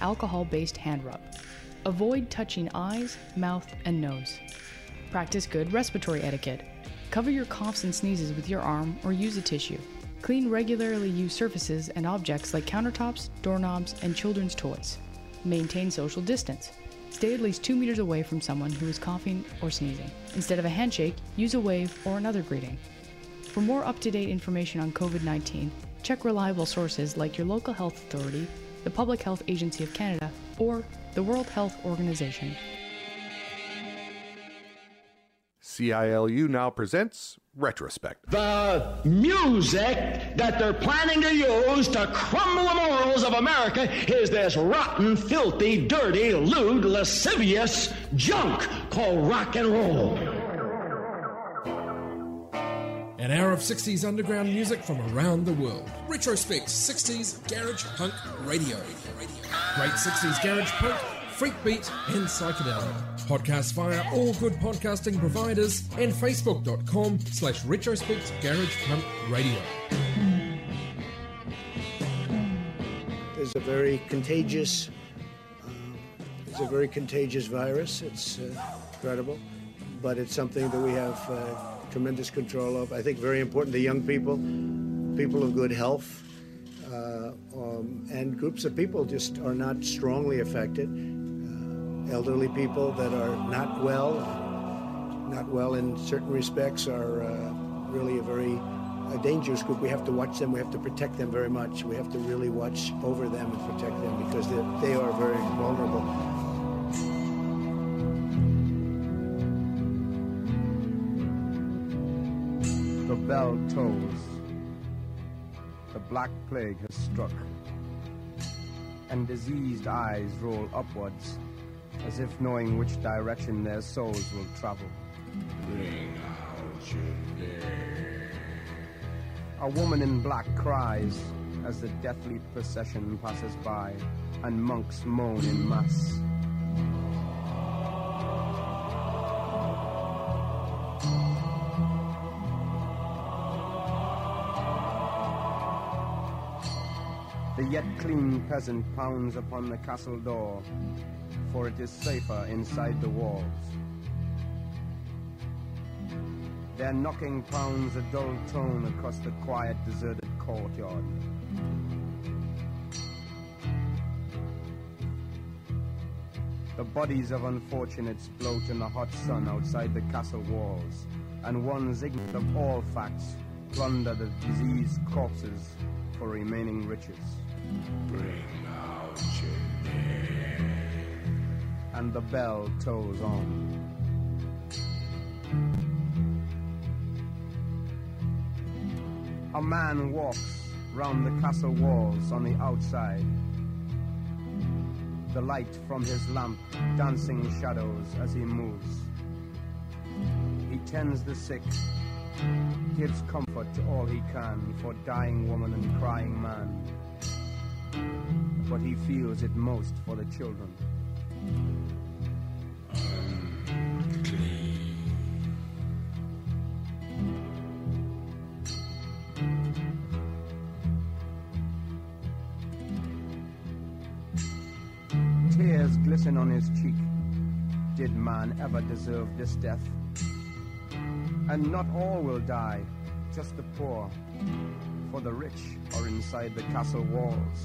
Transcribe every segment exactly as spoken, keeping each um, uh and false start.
alcohol-based hand rub. Avoid touching eyes, mouth, and nose. Practice good respiratory etiquette. Cover your coughs and sneezes with your arm or use a tissue. Clean regularly used surfaces and objects like countertops, doorknobs, and children's toys. Maintain social distance. Stay at least two meters away from someone who is coughing or sneezing. Instead of a handshake, use a wave or another greeting. For more up-to-date information on COVID nineteen, check reliable sources like your local health authority, the Public Health Agency of Canada, or the World Health Organization. C I L U now presents Retrospect. The music that they're planning to use to crumble the morals of America is this rotten, filthy, dirty, lewd, lascivious junk called rock and roll. An hour of sixties underground music from around the world. Retrospect sixties Garage Punk Radio. Great sixties Garage Punk, Freak Beat, and Psychedelic. Podcast via all good podcasting providers and facebook.com slash retrospect garage punk radio. There's a very contagious, uh, it's a very contagious virus. It's uh, incredible, but it's something that we have uh, tremendous control of. I think very important to young people, people of good health, uh, um, and groups of people just are not strongly affected. Elderly people that are not well, not well in certain respects, are uh, really a very a dangerous group. We have to watch them. We have to protect them very much. We have to really watch over them and protect them because they, they are very vulnerable. The bell tolls. The black plague has struck, and diseased eyes roll upwards, as if knowing which direction their souls will travel. Bring out your dead. A woman in black cries as the deathly procession passes by, and monks moan in mass. The yet clean peasant pounds upon the castle door, for it is safer inside the walls. Their knocking pounds a dull tone across the quiet, deserted courtyard. The bodies of unfortunates float in the hot sun outside the castle walls, and ones ignorant of all facts plunder the diseased corpses for remaining riches. Bring out your dead. And the bell tolls on. A man walks round the castle walls on the outside, the light from his lamp dancing shadows as he moves. He tends the sick, gives comfort to all he can for dying woman and crying man, but he feels it most for the children. Tears glisten on his cheek. Did man ever deserve this death? And not all will die, just the poor, for the rich are inside the castle walls.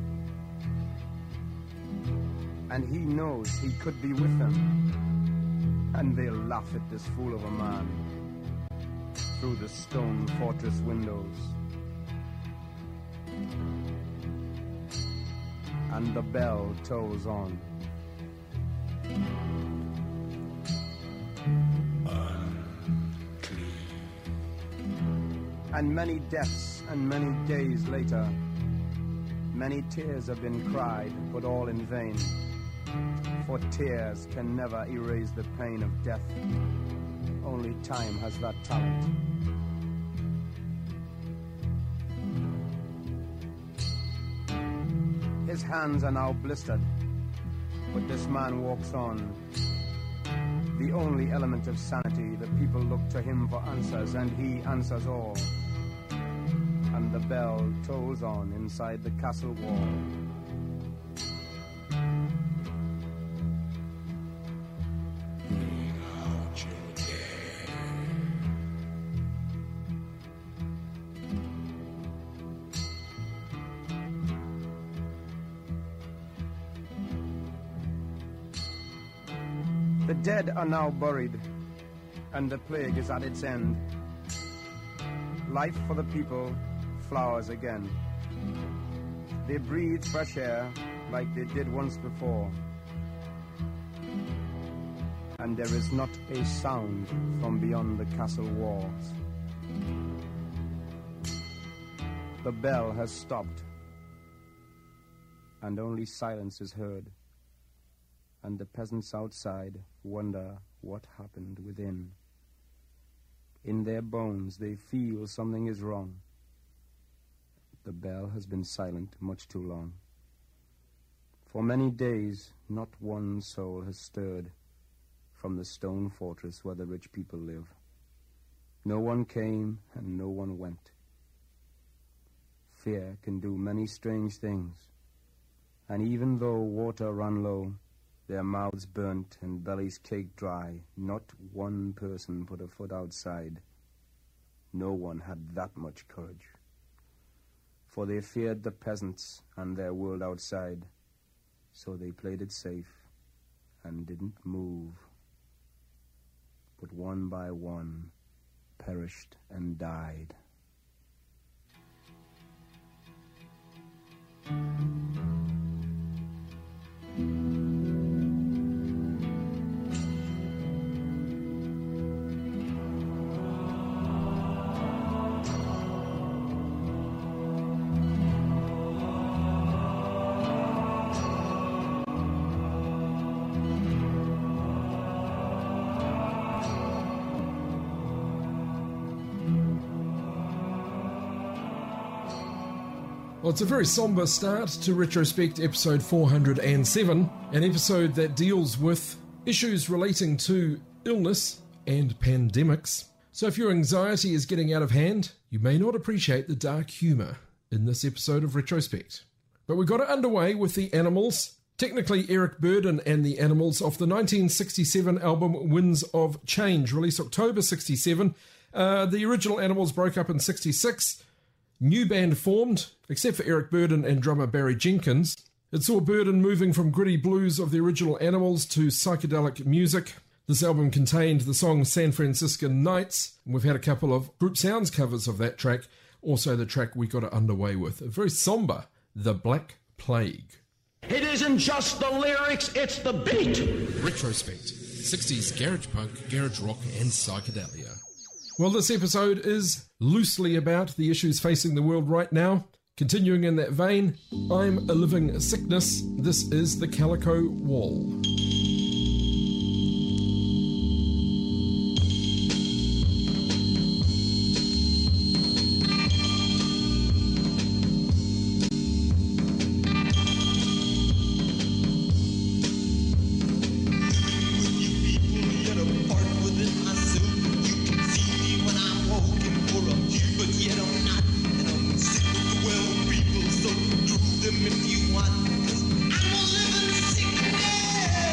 And he knows he could be with them, and they'll laugh at this fool of a man through the stone fortress windows. And the bell tolls on. Unclean. And many deaths and many days later, many tears have been cried, but all in vain. For tears can never erase the pain of death. Only time has that talent. His hands are now blistered, but this man walks on. The only element of sanity, the people look to him for answers, and he answers all. And the bell tolls on inside the castle wall. The dead are now buried, and the plague is at its end. Life for the people flowers again. They breathe fresh air like they did once before. And there is not a sound from beyond the castle walls. The bell has stopped, and only silence is heard. And the peasants outside wonder what happened within. In their bones they feel something is wrong. The bell has been silent much too long. For many days not one soul has stirred from the stone fortress where the rich people live. No one came and no one went. Fear can do many strange things, and even though water ran low, their mouths burnt and bellies caked dry, not one person put a foot outside. No one had that much courage. For they feared the peasants and their world outside, so they played it safe and didn't move. But one by one perished and died. Well, it's a very somber start to Retrospect episode four hundred seven, an episode that deals with issues relating to illness and pandemics. So if your anxiety is getting out of hand, you may not appreciate the dark humour in this episode of Retrospect. But we got it underway with the Animals, technically Eric Burdon and the Animals, off the nineteen sixty-seven album Winds of Change, released October sixty-seven. Uh, the original Animals broke up in sixty-six. New band formed, except for Eric Burdon and drummer Barry Jenkins. It saw Burdon moving from gritty blues of the original Animals to psychedelic music. This album contained the song San Franciscan Nights, and we've had a couple of Group Sounds covers of that track, also the track we got it underway with. A very somber, The Black Plague. It isn't just the lyrics, it's the beat. Retrospect, sixties garage punk, garage rock and psychedelia. Well, this episode is loosely about the issues facing the world right now. Continuing in that vein, I'm a Living Sickness. This is The Calico Wall. If you want, 'cause I'm a living sickness.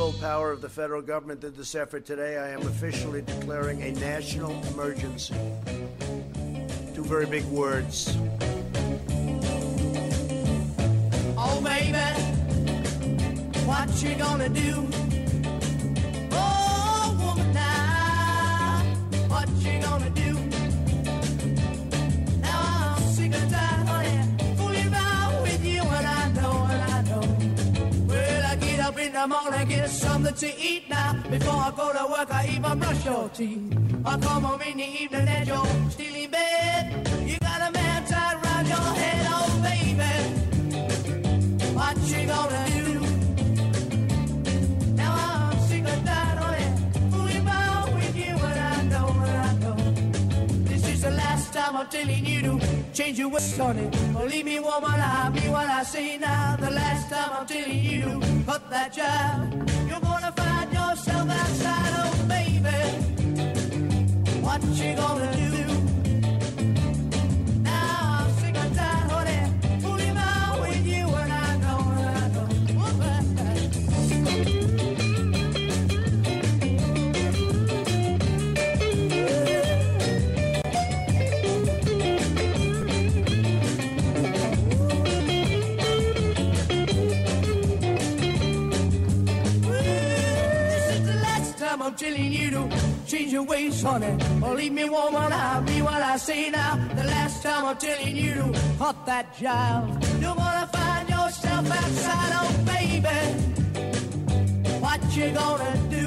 full power of the federal government in this effort today, I am officially declaring a national emergency. Two very big words. Oh, baby, what you gonna do? Oh, woman, now, what you gonna do? Now I'm sick of that, honey, fooling around with you, and I know, and I know. Well, I get up in the morning, get something to eat now. Before I go to work, I even brush your teeth. I come home in the evening and you're still in bed. You got a man tied around your head, oh, baby. What you gonna do? Now I'm sick of that, honey, fooling around with you, and I know, and I know. This is the last time I'm telling you to change your ways, honey. Believe me, woman, I mean what I say now. The last time I'm telling you to cut that job. You're gonna find yourself outside, oh, baby. What you gonna do? I'm telling you to change your ways, honey. Believe me, woman, I mean what I say now. The last time I'm telling you to cut that job. You're gonna find yourself outside, oh, baby. What you gonna do?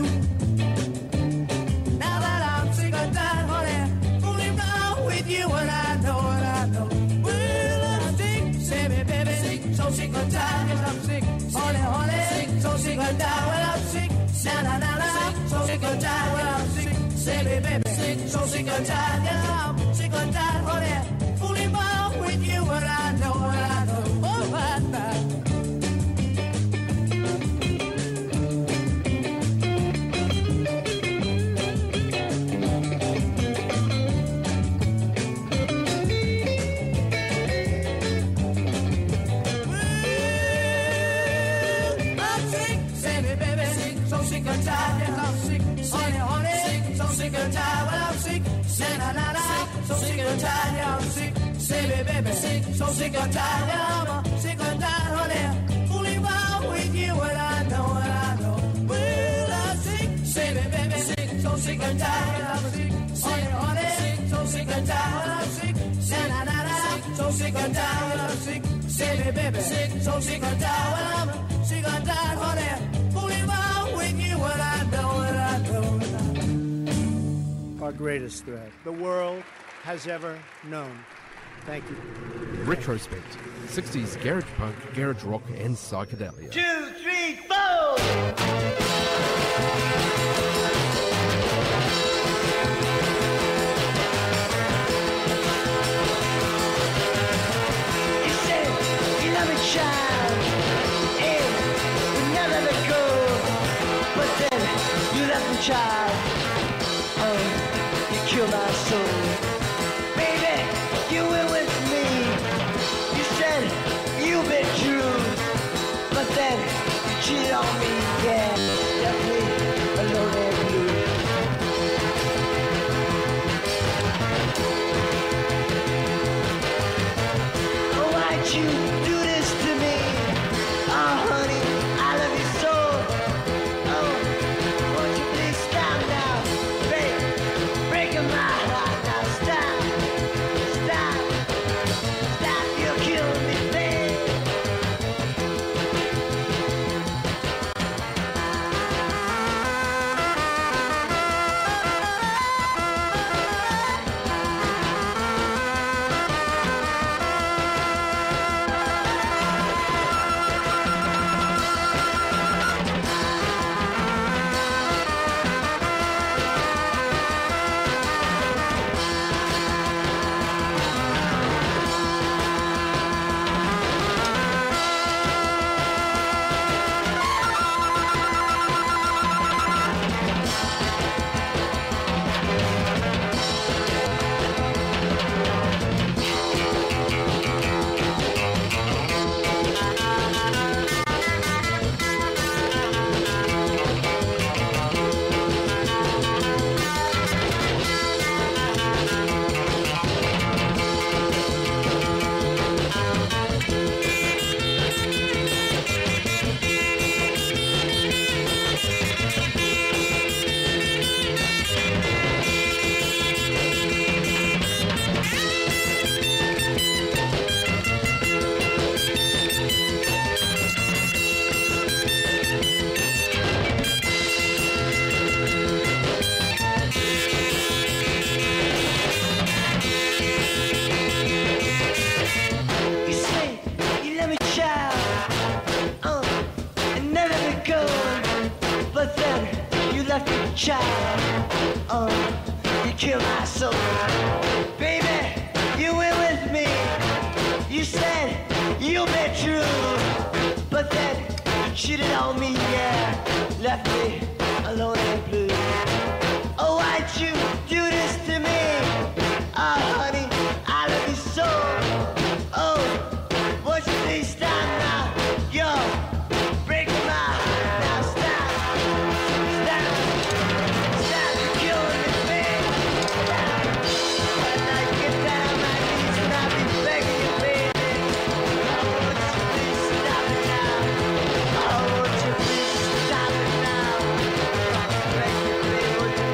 Now that I'm sick of that, honey, fooling around with you, and I know, and I know. Well, I'm sick, say me, baby, sick, so sick of that, yes, I'm sick, honey, honey, sick, so sick of that, well, I'm sick, na na na na, so sick of that, well, I'm sick, say me, baby, sick, so sick of that, yeah, I'm sick of that, honey, fooling around with you, and I know, and I know, oh, I know. Sick and tired, yes, I'm sick, honey, honey, so sick and tired, well, I'm sick, na na na, so sick and tired, yeah, I'm sick, say me, baby, sick, so sick and tired, yeah, I'm sick and tired, honey, fooling around with you, and I know, and I know, well, I'm sick, say me, baby, sick, so sick and tired, yeah, I'm sick, honey, honey, so sick and tired, well, I'm sick, na na na, so sick and tired, well, I'm sick, say me, baby, sick, so sick and tired, well, I'm sick and tired, honey, fooling around with you, and I know, and I know, and I know. Our greatest threat the world has ever known. Thank you. Retrospect. sixties garage punk, garage rock and psychedelia. Two, three, four! You said you love a child, and you never let go. But then you left the child. Oh, you killed my soul. Baby, you were with me. You said you've been true. But then you cheated on me. Yeah, left me alone and blue. Oh, why'd you do this to me? Oh, honey, I love you so. Oh, won't you please stop now? Break, breaking my heart now. Stop, stop, stop, you're killing me, babe. child. Oh, you killed my soul. Baby, you went with me. You said you'll be true. But then you cheated on me, yeah. Left me alone and blue. Oh, why'd you do this to me? Oh, honey, I love you so. Oh, won't you please stop now? You're breaking my heart. Now stop. Stop. Stop. You're killing me, babe. Stop. When I get down on my knees and I'll be begging you, baby. Oh, won't you please stop it now? Oh, won't you please stop it now? Beg you, baby, won't you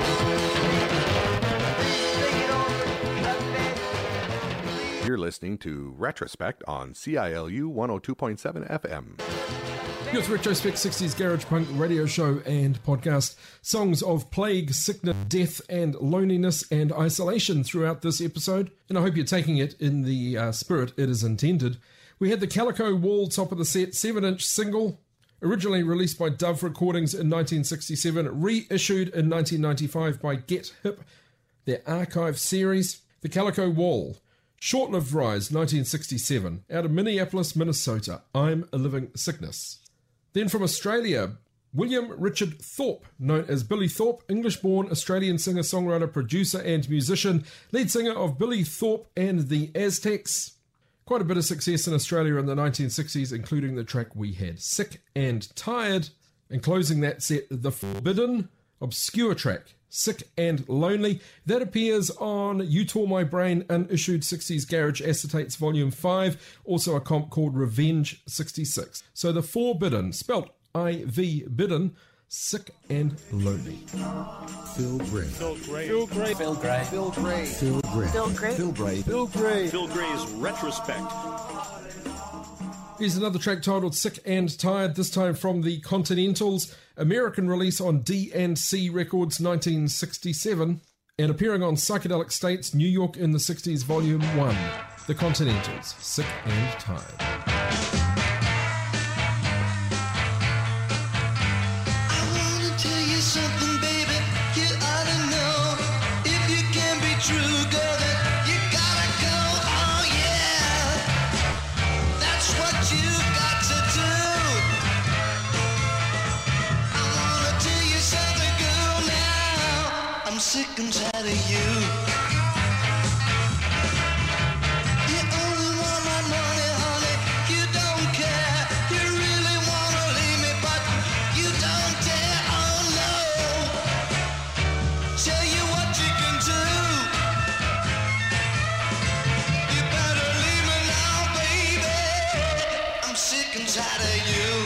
please think it over? Come back. You're listening to Retrospect on C I L U one oh two point seven F M. You're with Retrospect sixties Garage Punk radio show and podcast. Songs of plague, sickness, death, and loneliness and isolation throughout this episode. And I hope you're taking it in the uh, spirit it is intended. We had the Calico Wall top of the set seven inch single, originally released by Dove Recordings in nineteen sixty-seven, reissued in nineteen ninety-five by Get Hip, their archive series. The Calico Wall. Short-lived rise, nineteen sixty-seven, out of Minneapolis, Minnesota. I'm a Living Sickness. Then from Australia, William Richard Thorpe, known as Billy Thorpe, English-born Australian singer-songwriter, producer and musician, lead singer of Billy Thorpe and the Aztecs. Quite a bit of success in Australia in the nineteen sixties, including the track we had, Sick and Tired, and closing that set, the forbidden, obscure track, Sick and Lonely. That appears on You Tore My Brain, unissued sixties Garage Acetates Volume five, also a comp called Revenge sixty-six. So the forbidden, spelt I V bidden, Sick and Lonely. Phil Gray. Phil Gray. Phil Gray. Phil Gray. Phil Gray. Phil Gray. Phil Gray. Phil Gray. Phil Gray. Phil Gray's Retrospect. Here's another track titled Sick and Tired, this time from the Continentals, American release on D and C Records nineteen sixty-seven, and appearing on Psychedelic States, New York in the sixties, Volume one. The Continentals, Sick and Tired. Sick and tired of you. You only want my money, honey. You don't care. You really want to leave me, but you don't dare. Oh no. Tell you what you can do. You better leave me now, baby. I'm sick and tired of you.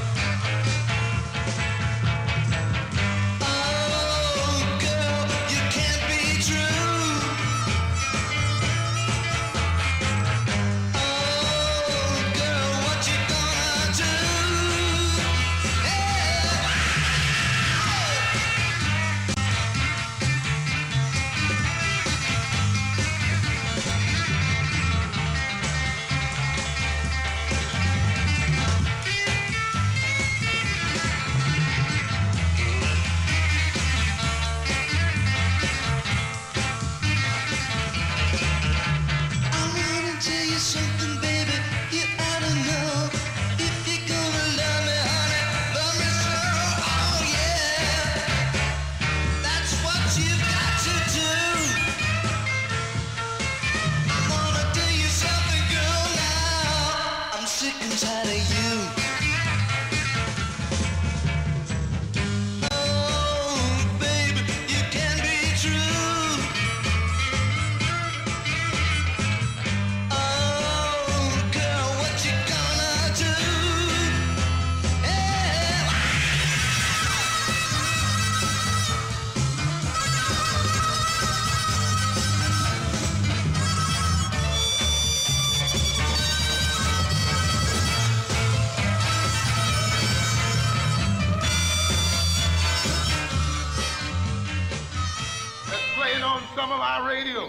Some of our radio.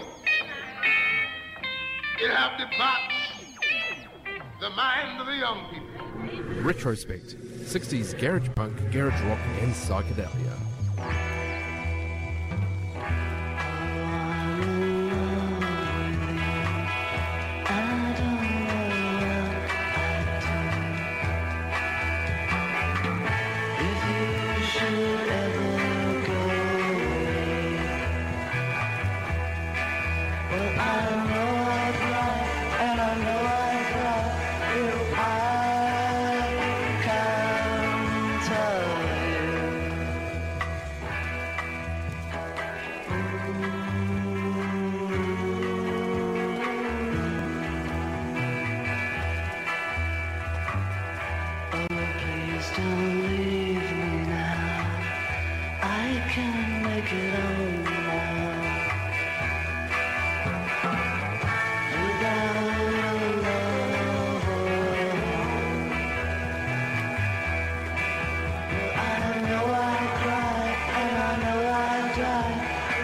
It have debauched the mind of the young people. Retrospect, sixties garage punk, garage rock, and psychedelia. can't make it home now. Without your love. I know I cry and I know I die.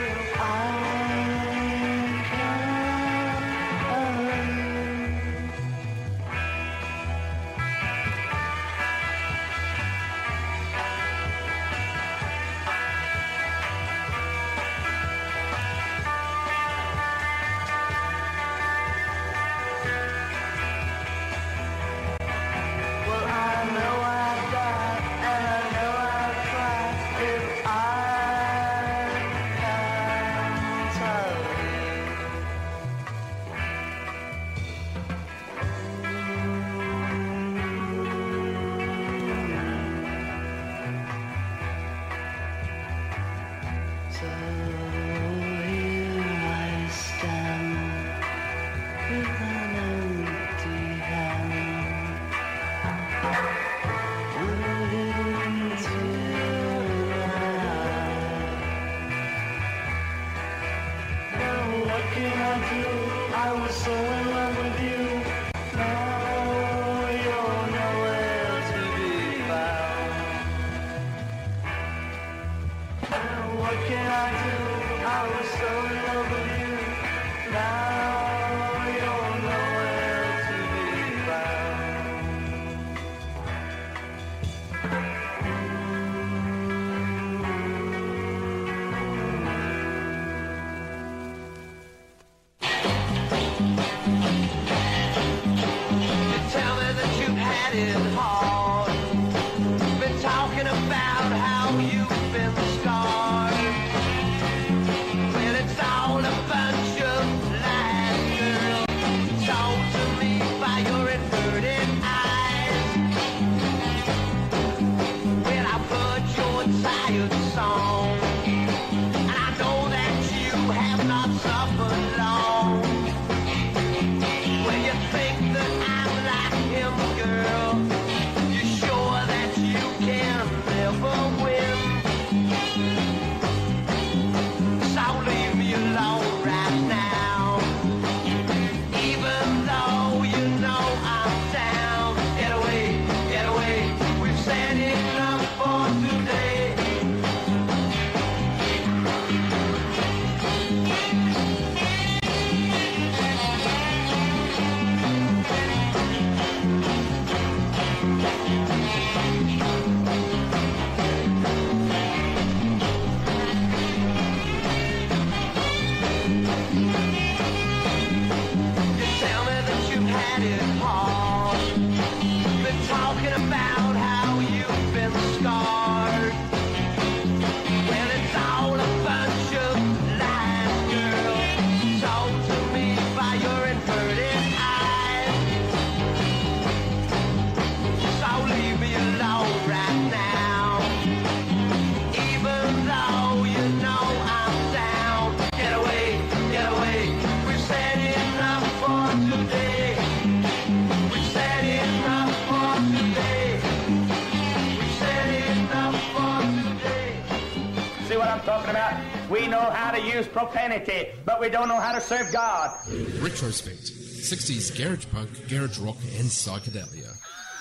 We know how to use profanity, but we don't know how to serve God. Retrospect, sixties garage punk, garage rock, and psychedelia.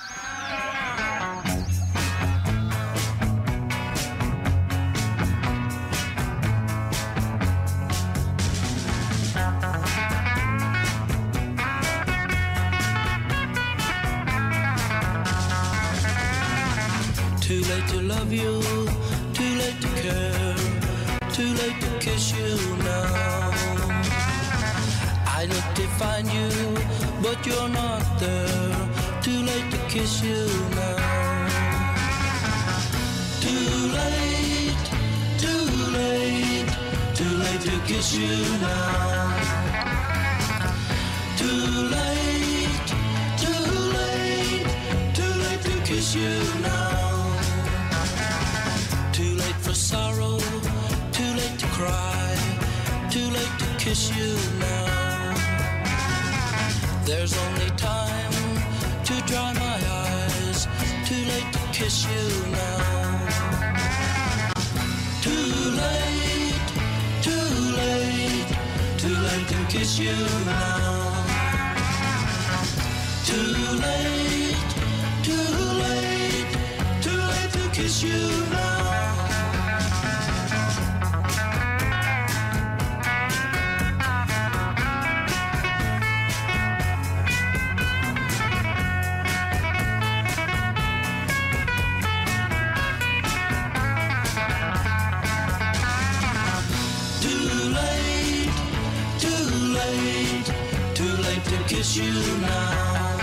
Too late to love you, too late to care, too late to kiss you now. I look to find you, but you're not there. Too late to kiss you now. Too late, too late, too late to kiss you now. Too late, too late, too late to kiss you now. Too late for sorrow, too late to cry, too late to kiss you now. There's only time to dry my eyes, too late to kiss you now. Too kiss you now. Too late, too late, too late to kiss you now. Kiss you now.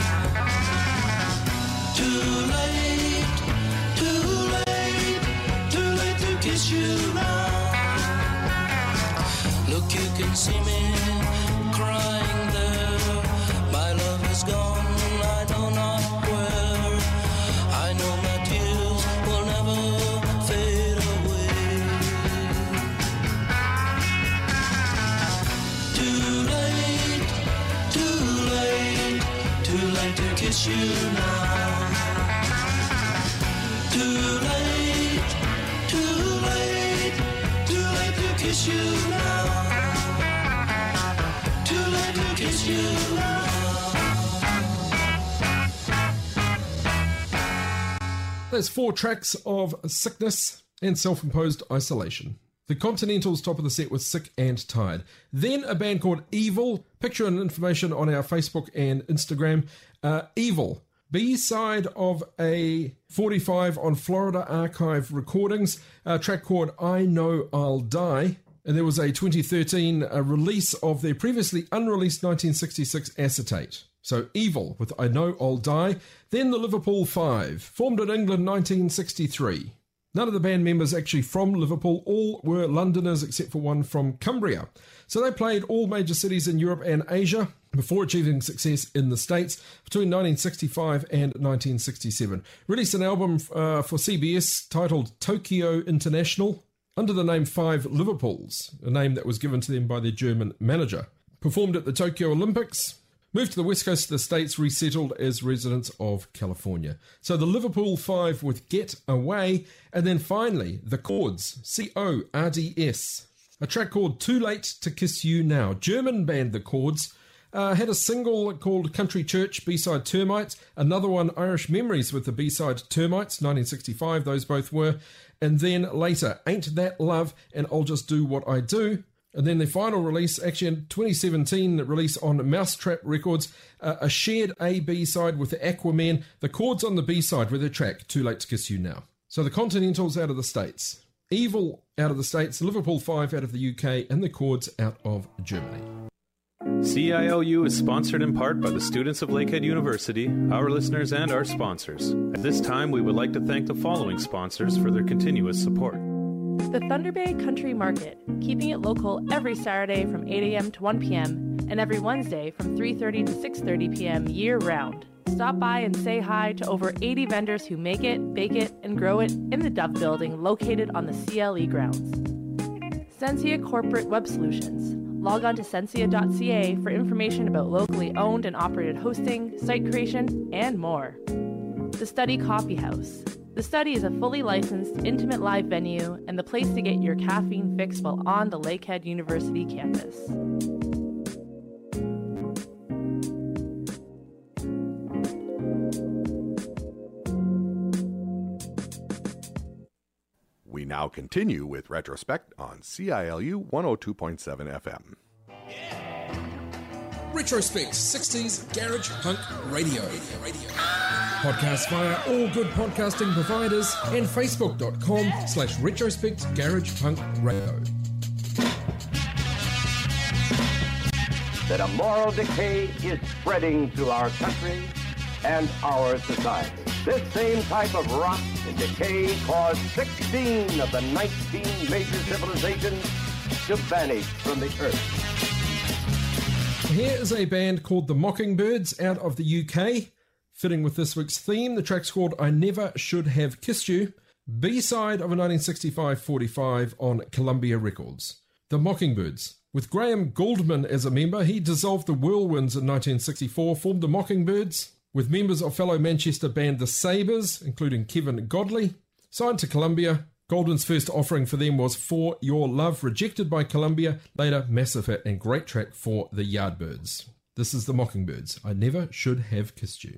Too late, too late, too late to kiss you now. Look, you can see me crying there. My love is gone, I know not where. I know my tears will never fade away. Too late, too late, too late to kiss you now. Too late, too late, too late to kiss you now. Too late to kiss you now. There's four tracks of sickness and self-imposed isolation. The Continentals top of the set with Sick and Tired. Then a band called Evil. Picture and information on our Facebook and Instagram. Uh, Evil, B-side of a forty-five on Florida Archive Recordings. A track called I Know I'll Die. And there was a twenty thirteen uh, release of their previously unreleased nineteen sixty-six acetate. So Evil with I Know I'll Die. Then the Liverpool Five, formed in England nineteen sixty-three. None of the band members actually from Liverpool, all were Londoners except for one from Cumbria. So they played all major cities in Europe and Asia before achieving success in the States between nineteen sixty-five and nineteen sixty-seven. Released an album uh, for C B S titled Tokyo International under the name Five Liverpools, a name that was given to them by their German manager. Performed at the Tokyo Olympics. Moved to the west coast of the States, resettled as residents of California. So the Liverpool Five with Get Away, and then finally the Chords, C O R D S. A track called Too Late to Kiss You Now. German band The Chords uh, had a single called Country Church, B-side Termites. Another one, Irish Memories, with the B-side Termites, nineteen sixty-five, those both were. And then later, Ain't That Love and I'll Just Do What I Do. And then the final release, actually in twenty seventeen, release on Mousetrap Records, uh, a shared A B side with the Aquaman, the Chords on the B side with their track Too Late to Kiss You Now. So the Continentals out of the States, Evil out of the States, Liverpool Five out of the U K, and the Chords out of Germany. C I L U is sponsored in part by the students of Lakehead University, our listeners, and our sponsors. At this time, we would like to thank the following sponsors for their continuous support. The Thunder Bay Country Market, keeping it local every Saturday from eight a.m. to one p.m. and every Wednesday from three thirty to six thirty p.m. year-round. Stop by and say hi to over eighty vendors who make it, bake it, and grow it in the Dove Building located on the C L E grounds. Sensia Corporate Web Solutions. Log on to sensia dot c a for information about locally owned and operated hosting, site creation, and more. The Study Coffee House. The Study is a fully licensed, intimate live venue and the place to get your caffeine fix while on the Lakehead University campus. We now continue with Retrospect on C I L U one oh two point seven F M. Retrospect sixties Garage Punk Radio. Podcast via all good podcasting providers and facebook.com slash retrospect garage punk radio. That a moral decay is spreading through our country and our society. This same type of rot and decay caused sixteen of the nineteen major civilizations to vanish from the earth. Here is a band called the Mockingbirds out of the U K. Fitting with this week's theme, the track's called I Never Should Have Kissed You, B-side of a nineteen sixty-five forty-five on Columbia Records. The Mockingbirds. With Graham Gouldman as a member, he dissolved the Whirlwinds in nineteen sixty-four, formed the Mockingbirds, with members of fellow Manchester band The Sabres, including Kevin Godley, signed to Columbia, Goldwyn's first offering for them was For Your Love, rejected by Columbia, later massive hit and great track for the Yardbirds. This is the Mockingbirds, I Never Should Have Kissed You.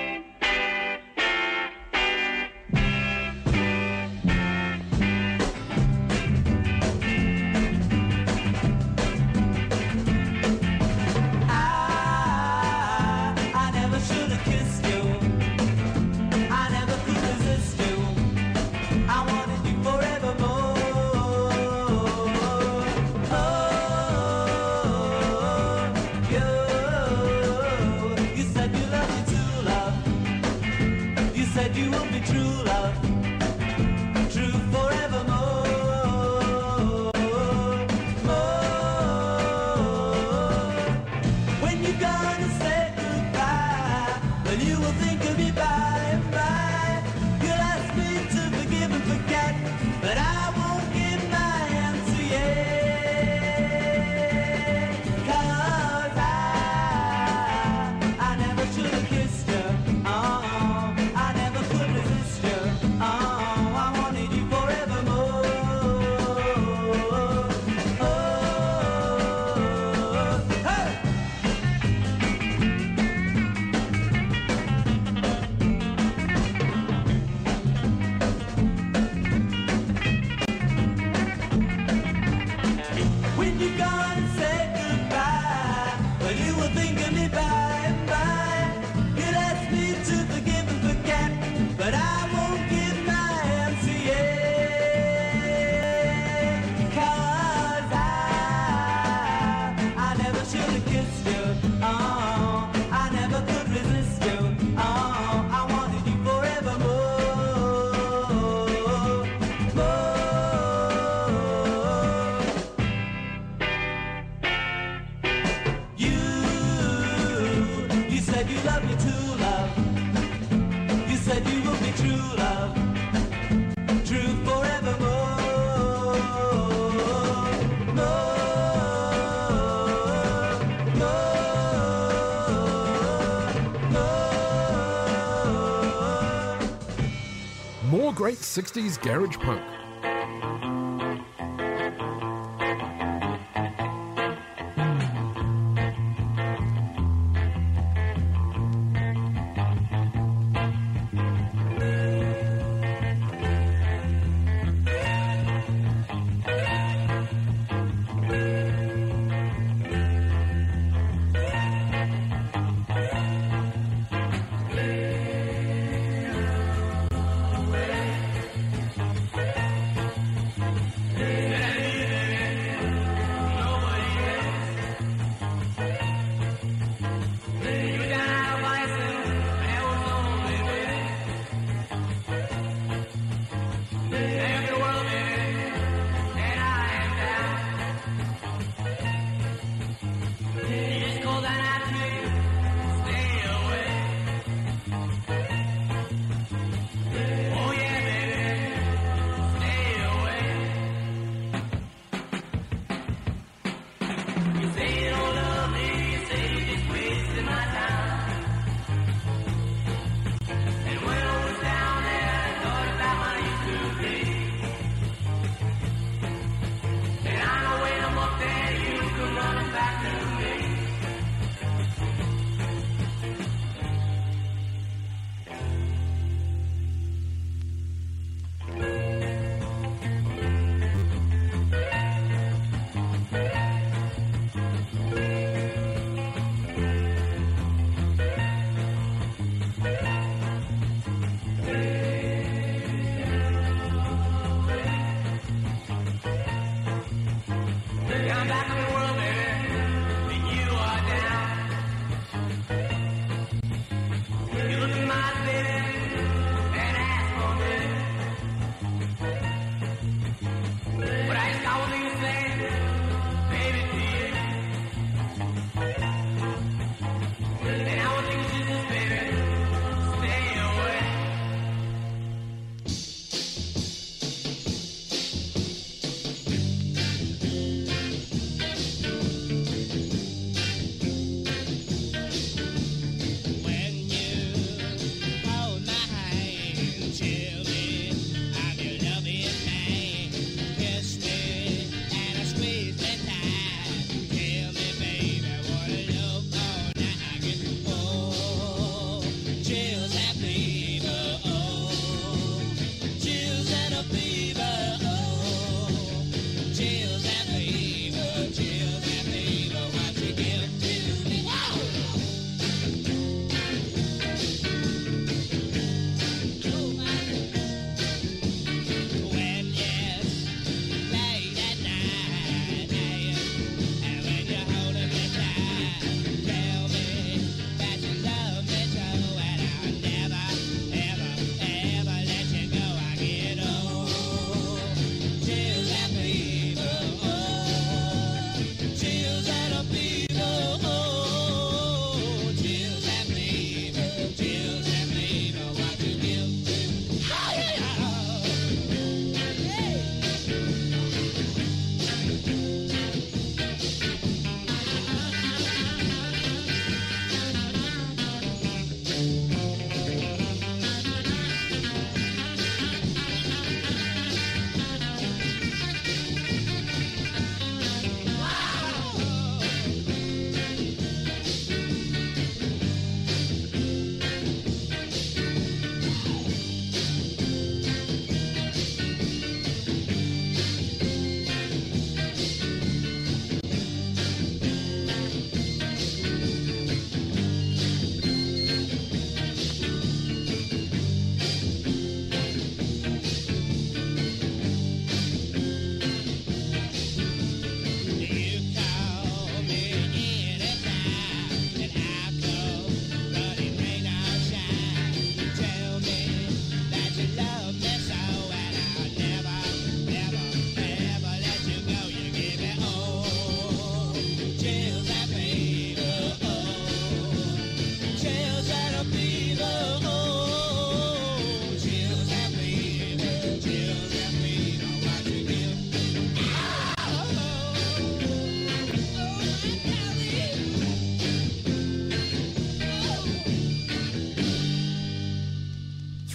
Great sixties garage punk.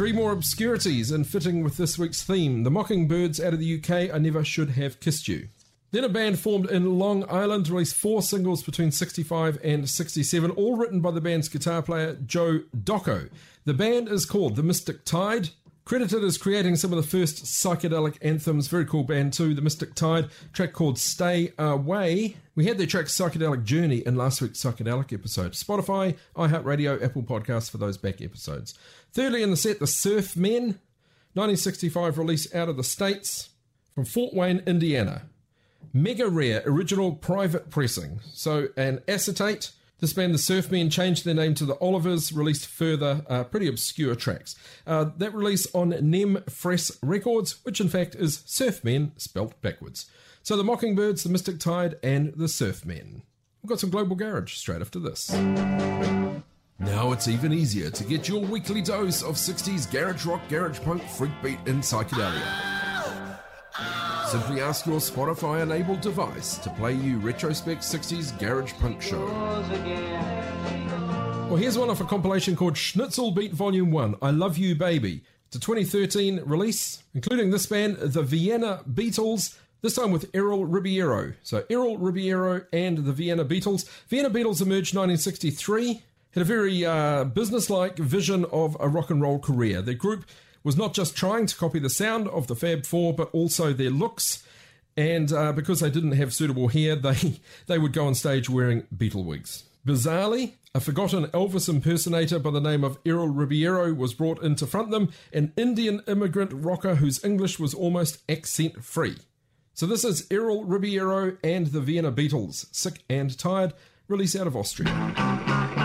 Three more obscurities in fitting with this week's theme. The Mockingbirds out of the U K, I Never Should Have Kissed You. Then a band formed in Long Island released four singles between sixty-five and sixty-seven, all written by the band's guitar player Joe Docco. The band is called The Mystic Tide, credited as creating some of the first psychedelic anthems. Very cool band too, The Mystic Tide. Track called Stay Away. We had their track Psychedelic Journey in last week's Psychedelic episode. Spotify, iHeartRadio, Apple Podcasts for those back episodes. Thirdly in the set, The Surfmen, nineteen sixty-five release out of the States from Fort Wayne, Indiana. Mega rare original private pressing. So an acetate. This band, The Surfmen, changed their name to The Olivers, released further uh, pretty obscure tracks. Uh, that release on Nem Fress Records, which in fact is Surfmen spelt backwards. So the Mockingbirds, The Mystic Tide, and The Surfmen. We've got some Global Garage straight after this. Now it's even easier to get your weekly dose of sixties garage rock, garage punk, freak beat, and psychedelia. Simply ask your Spotify-enabled device to play you Retrospect sixties Garage Punk Show. Well, here's one off a compilation called Schnitzel Beat Volume one, I Love You Baby. It's a twenty thirteen release, including this band, the Vienna Beatles, this time with Errol Ribeiro. So Errol Ribeiro and the Vienna Beatles. Vienna Beatles emerged nineteen sixty-three, had a very uh, business-like vision of a rock and roll career. Their group was not just trying to copy the sound of the Fab Four, but also their looks. And uh, because they didn't have suitable hair, they, they would go on stage wearing Beatle wigs. Bizarrely, a forgotten Elvis impersonator by the name of Errol Ribeiro was brought in to front them, an Indian immigrant rocker whose English was almost accent-free. So this is Errol Ribeiro and the Vienna Beatles, Sick and Tired, release out of Austria.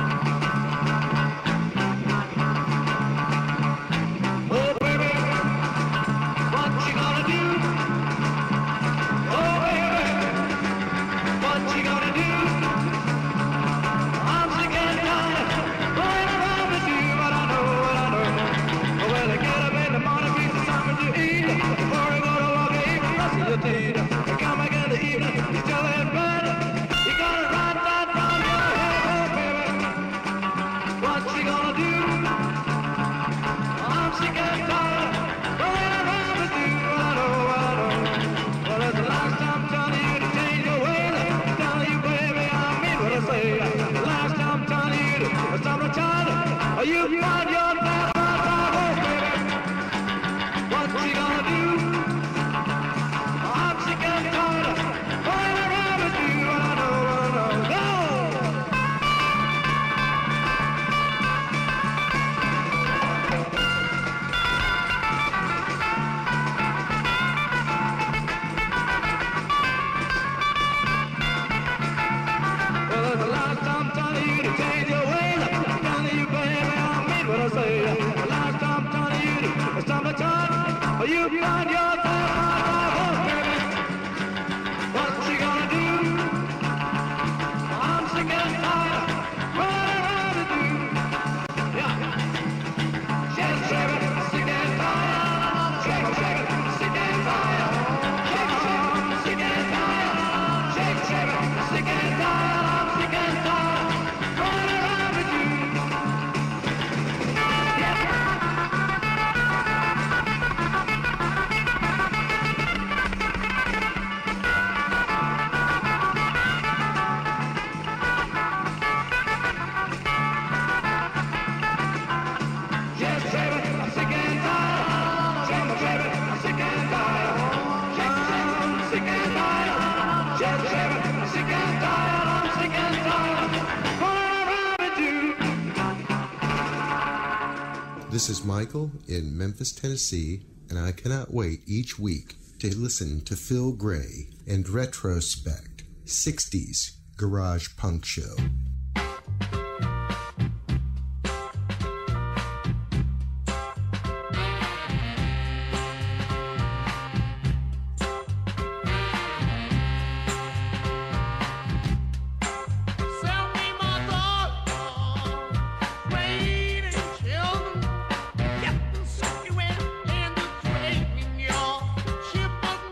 This is Michael in Memphis, Tennessee, and I cannot wait each week to listen to Phil Gray and Retrospect sixties Garage Punk Show.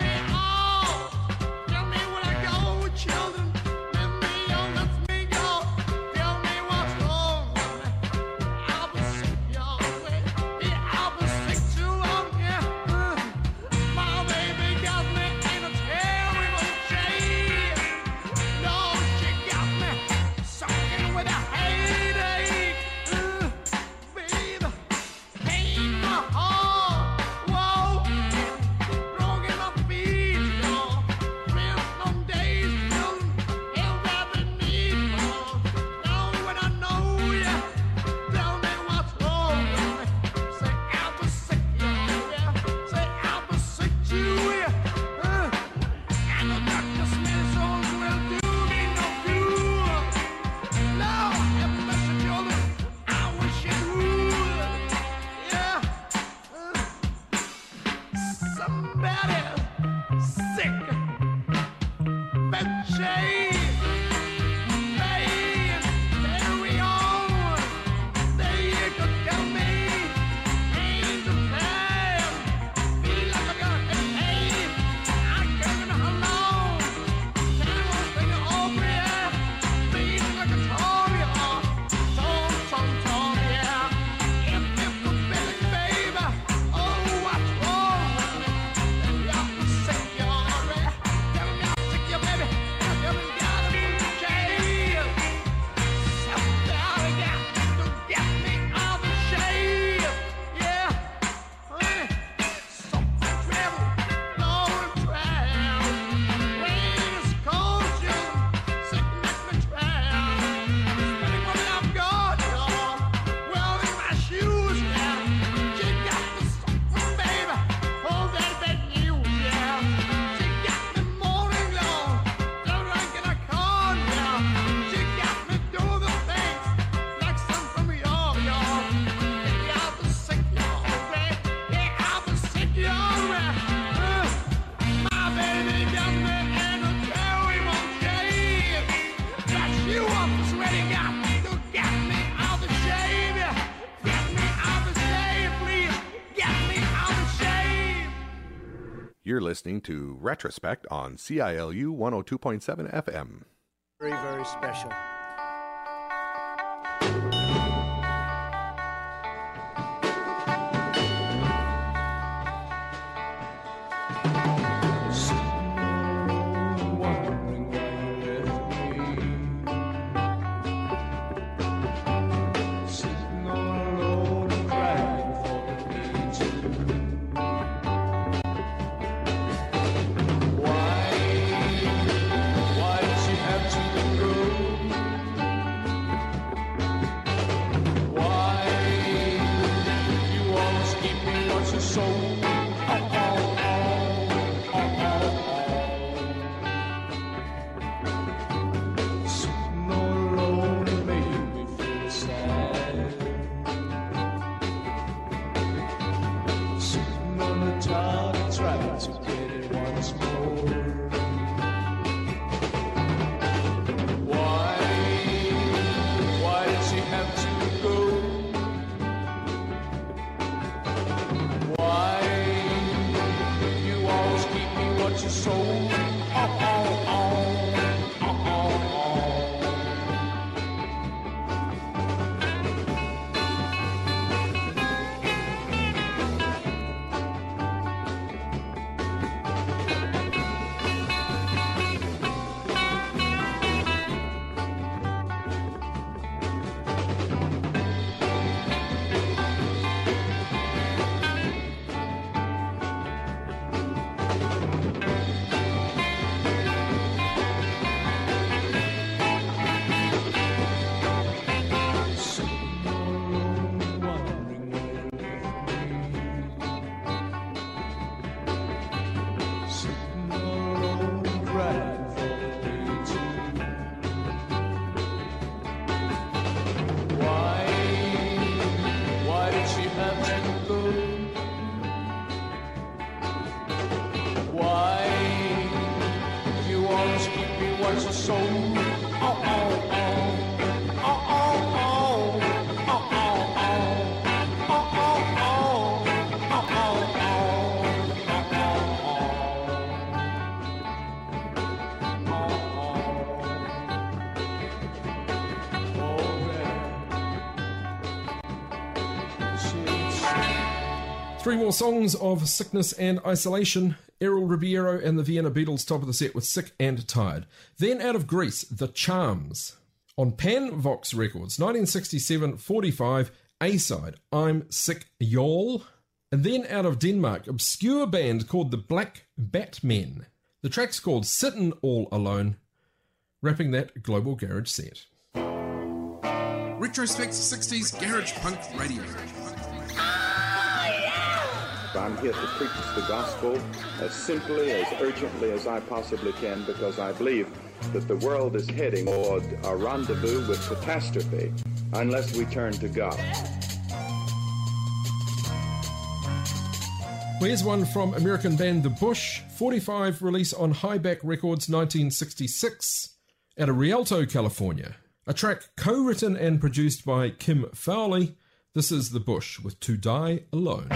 Children, let me on, let me go. You're listening to Retrospect on C I L U one oh two point seven F M. Very, very special. Three more songs of Sickness and Isolation. Errol Ribeiro and the Vienna Beatles top of the set with Sick and Tired. Then out of Greece, The Charms. On Pan Vox Records, nineteen sixty-seven forty-five, A-side, I'm Sick Y'all. And then out of Denmark, obscure band called the Black Batmen. The track's called Sittin' All Alone, wrapping that Global Garage set. Retrospect sixties Garage Punk Radio. I'm here to preach the gospel as simply, as urgently as I possibly can, because I believe that the world is heading toward a rendezvous with catastrophe unless we turn to God. Well, here's one from American band The Bush, forty-five, release on Highback Records nineteen sixty-six, out of Rialto, California. A track co-written and produced by Kim Fowley. This is The Bush with To Die Alone.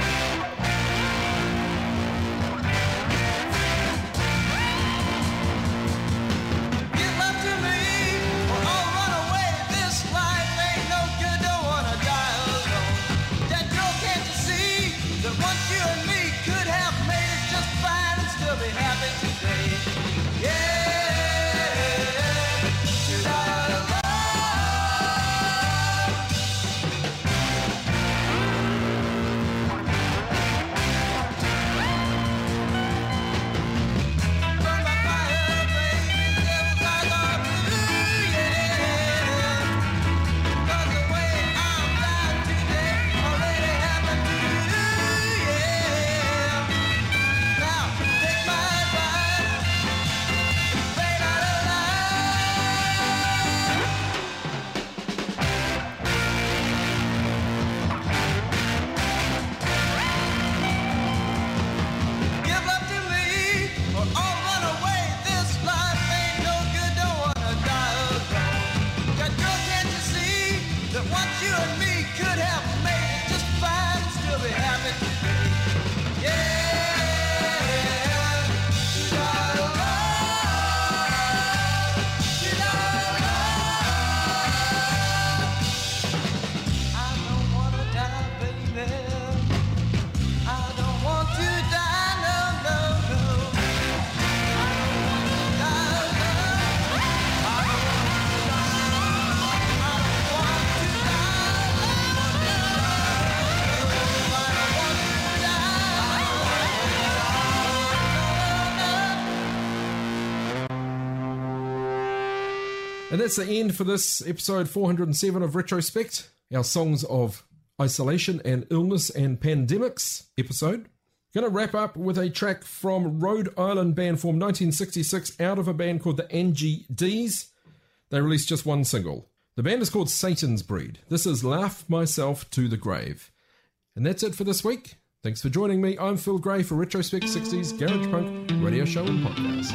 And that's the end for this episode four hundred seven of Retrospect, our Songs of Isolation and Illness and Pandemics episode. Going to wrap up with a track from Rhode Island band formed nineteen sixty-six out of a band called the Angie D's. They released just one single. The band is called Satan's Breed. This is Laugh Myself to the Grave. And that's it for this week. Thanks for joining me. I'm Phil Gray for Retrospect sixties Garage Punk Radio Show and Podcast.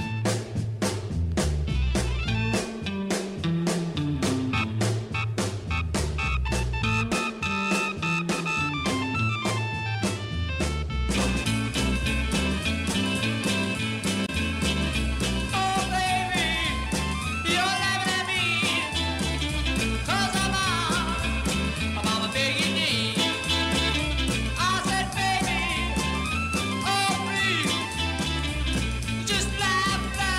Just laugh, laugh.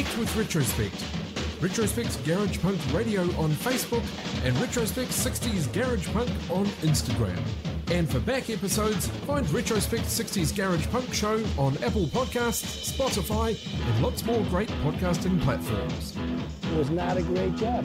Connect with Retrospect. Retrospect Garage Punk Radio on Facebook and Retrospect sixties Garage Punk on Instagram. And for back episodes, find Retrospect sixties Garage Punk Show on Apple Podcasts, Spotify, and lots more great podcasting platforms. It was not a great job.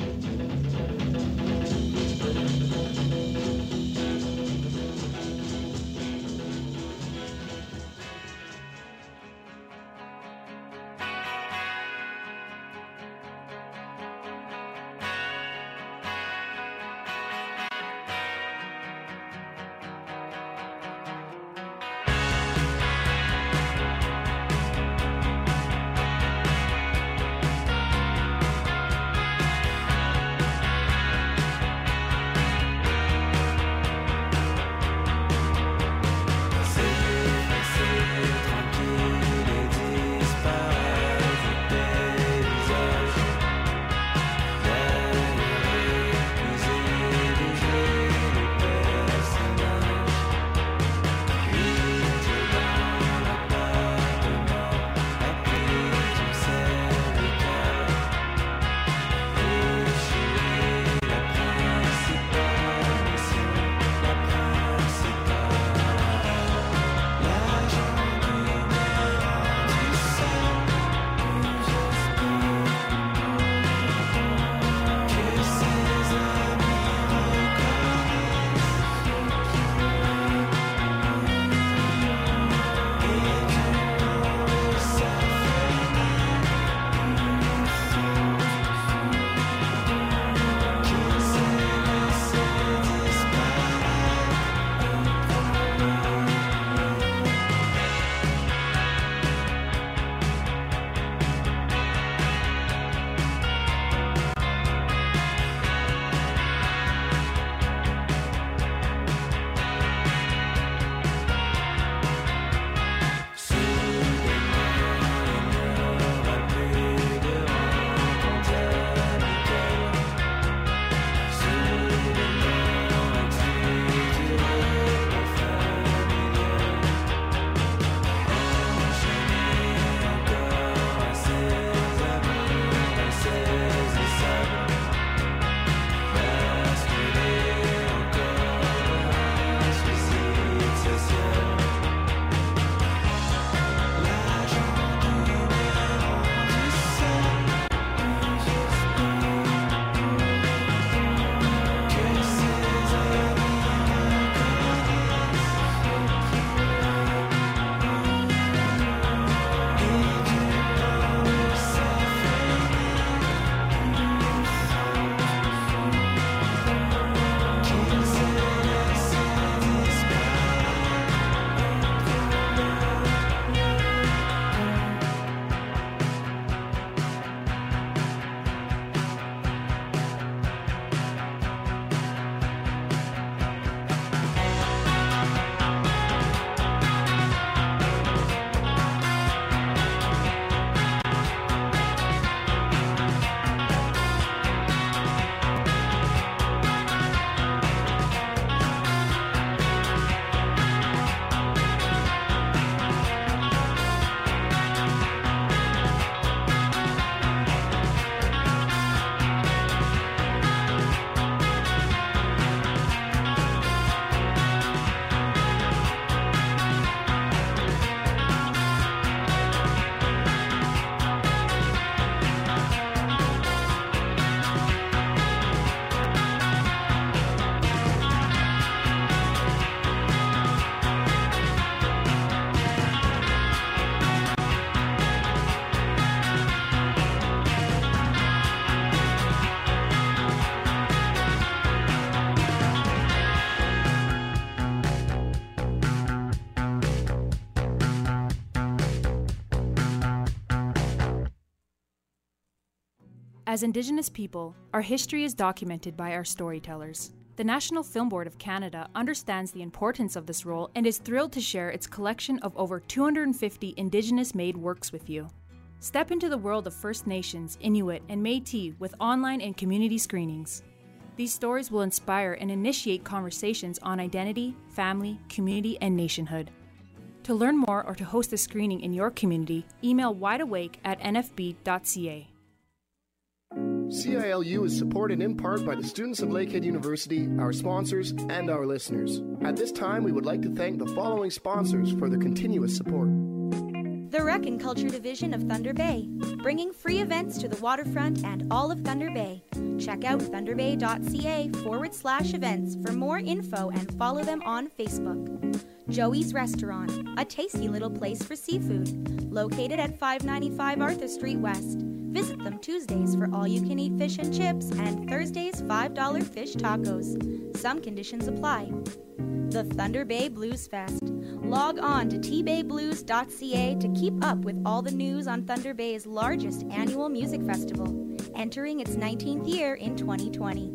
As Indigenous people, our history is documented by our storytellers. The National Film Board of Canada understands the importance of this role and is thrilled to share its collection of over two hundred fifty Indigenous-made works with you. Step into the world of First Nations, Inuit, and Métis with online and community screenings. These stories will inspire and initiate conversations on identity, family, community, and nationhood. To learn more or to host a screening in your community, email wideawake at n f b dot c a. C I L U is supported in part by the students of Lakehead University, our sponsors, and our listeners. At this time, we would like to thank the following sponsors for their continuous support. The Rec and Culture Division of Thunder Bay, bringing free events to the waterfront and all of Thunder Bay. Check out thunderbay.ca forward slash events for more info and follow them on Facebook. Joey's Restaurant, a tasty little place for seafood, located at five ninety-five Arthur Street West. Visit them Tuesdays for all-you-can-eat fish and chips and Thursdays five dollar fish tacos. Some conditions apply. The Thunder Bay Blues Fest. Log on to t bay blues dot c a to keep up with all the news on Thunder Bay's largest annual music festival, entering its nineteenth year in twenty twenty.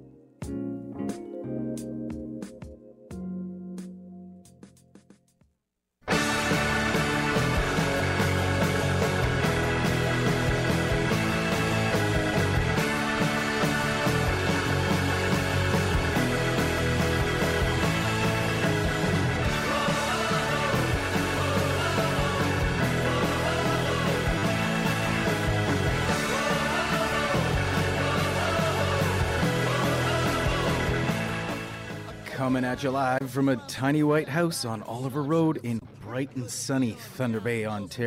Coming at you live from a tiny white house on Oliver Road in bright and sunny Thunder Bay, Ontario.